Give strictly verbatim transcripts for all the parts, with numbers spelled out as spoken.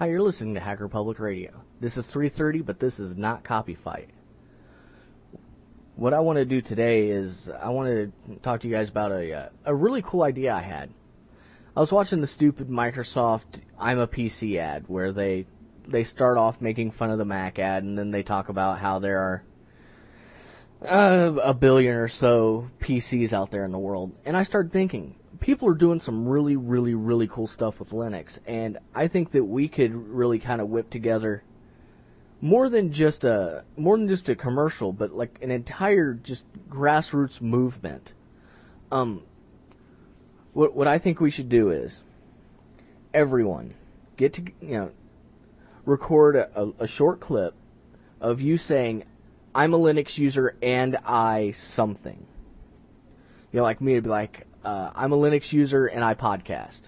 you're listening to Hacker Public Radio. This is three thirty, but this is not Copy Fight. What I want to do today is I want to talk to you guys about a uh, a really cool idea I had. I was watching the stupid Microsoft I'm a P C ad where they they start off making fun of the Mac ad, and then they talk about how there are uh, a billion or so P Cs out there in the world. And I started thinking, people are doing some really, really, really cool stuff with Linux, and I think that we could really kind of whip together more than just a more than just a commercial, but like an entire just grassroots movement. Um, what what I think we should do is everyone get to you know record a, a short clip of you saying, "I'm a Linux user and I something." You know, like me, it'd be like, uh, "I'm a Linux user and I podcast,"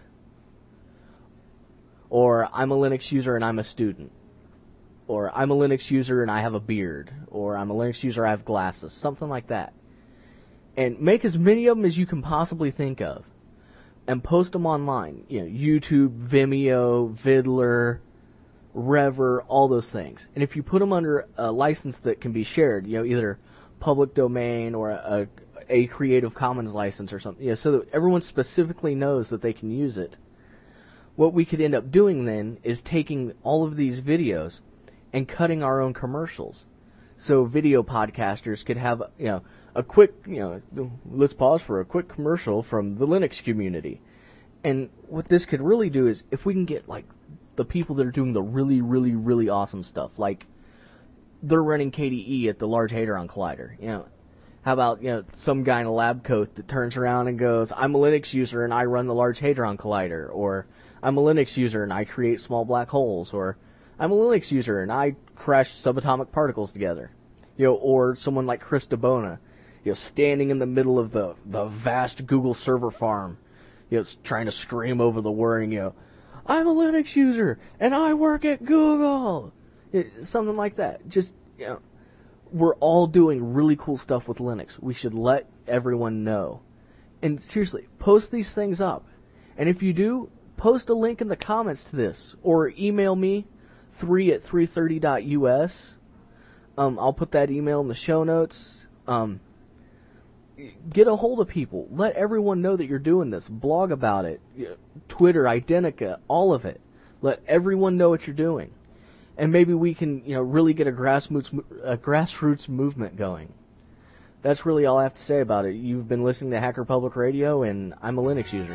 or "I'm a Linux user and I'm a student," or "I'm a Linux user and I have a beard," or "I'm a Linux user, I have glasses," something like that. And make as many of them as you can possibly think of, and post them online. You know, YouTube, Vimeo, Vidler, Rever, all those things. And if you put them under a license that can be shared, you know, either public domain or a, a Creative Commons license or something, you know, so that everyone specifically knows that they can use it, what we could end up doing then is taking all of these videos and cutting our own commercials. So video podcasters could have, you know, a quick, you know, let's pause for a quick commercial from the Linux community. And what this could really do is, if we can get, like, the people that are doing the really, really, really awesome stuff, like they're running K D E at the Large Hadron Collider, you know, how about, you know, some guy in a lab coat that turns around and goes, "I'm a Linux user and I run the Large Hadron Collider," or "I'm a Linux user and I create small black holes," or "I'm a Linux user and I crash subatomic particles together," you know, or someone like Chris DeBona, you know, standing in the middle of the, the vast Google server farm, you know, trying to scream over the whirring, you know, "I'm a Linux user and I work at Google," it, something like that. Just, you know, we're all doing really cool stuff with Linux. We should let everyone know. And seriously, post these things up. And if you do, post a link in the comments to this, or email me, three at three thirty dot U S. Um, I'll put that email in the show notes. Um, get a hold of people. Let everyone know that you're doing this. Blog about it. Twitter, Identica, all of it. Let everyone know what you're doing. And maybe we can, you know, really get a grassroots, a grassroots movement going. That's really all I have to say about it. You've been listening to Hacker Public Radio, and I'm a Linux user.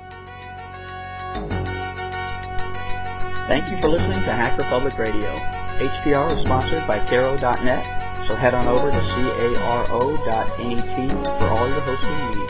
Thank you for listening to Hacker Public Radio. H P R is sponsored by Caro dot net, so head on over to caro dot net for all your hosting needs.